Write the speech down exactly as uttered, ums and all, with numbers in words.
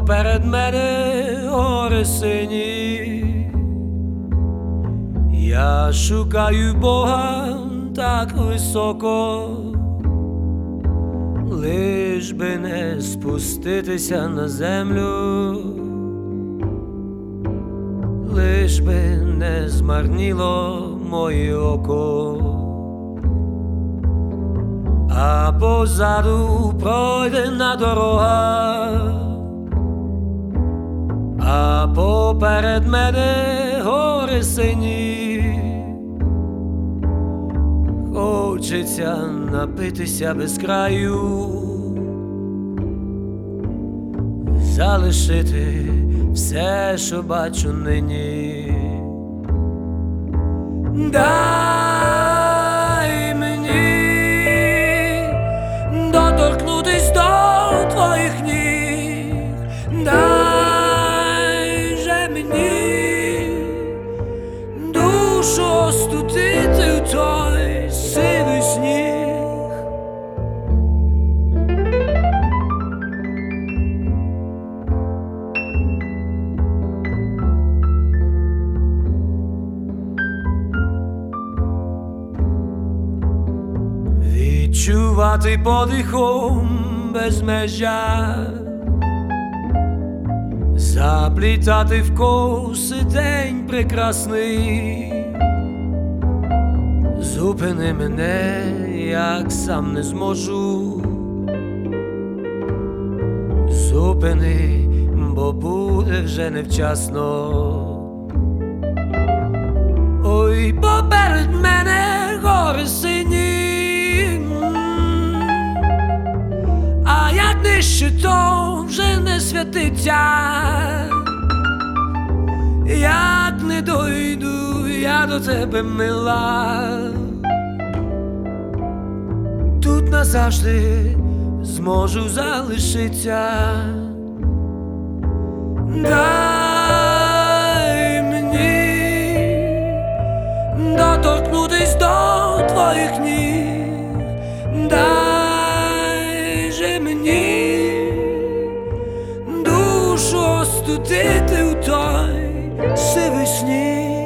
поперед мене гори сині. Я шукаю Бога так високо, лиш би не спуститися на землю, лиш би не змарніло моє око, а позаду пройдена дорога, а поперед мене гори сині. Хочеться напитися без краю, залишити все, що бачу нині. Дай мені доторкнутись до твоїх ніг, дай же мені душу остудити в той сивий сніг. Відчувати подихом безмежя, заплітати в коси день прекрасний. Зупини мене, як сам не зможу. Зупини, бо буде вже невчасно. Ой, поперед мене гори сині, а як нижче, то вже не святиться. Як не дойду я до тебе, мила, тут назавжди зможу залишитися. Дай мені доторкнутись до твоїх ніг, дай же мені душу остудити у той сивий сніг.